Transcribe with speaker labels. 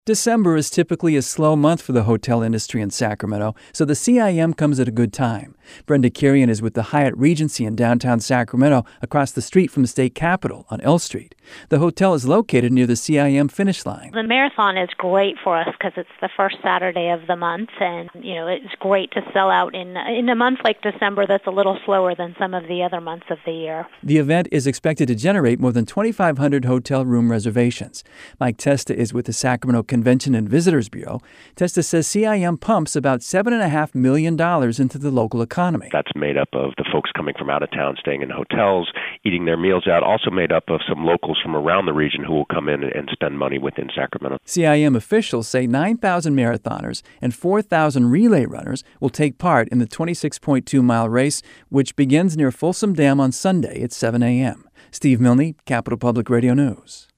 Speaker 1: December is typically a slow month for the hotel industry in Sacramento, so the CIM comes at a good time. Brenda Kirian is with the Hyatt Regency in downtown Sacramento, across the street from the state capitol on L Street. The hotel is located near the CIM finish line.
Speaker 2: The marathon is great for us because it's the first Saturday of the month, and it's great to sell out in a month like December that's a little slower than some of the other months of the year.
Speaker 1: The event is expected to generate more than 2,500 hotel room reservations. Mike Testa is with the Sacramento Convention and Visitors Bureau. Testa says CIM pumps about $7.5 million into the local economy.
Speaker 3: That's made up of the folks coming from out of town, staying in hotels, eating their meals out, also made up of some locals from around the region who will come in and spend money within Sacramento.
Speaker 1: CIM officials say 9,000 marathoners and 4,000 relay runners will take part in the 26.2-mile race, which begins near Folsom Dam on Sunday at 7 a.m. Steve Milne, Capital Public Radio News.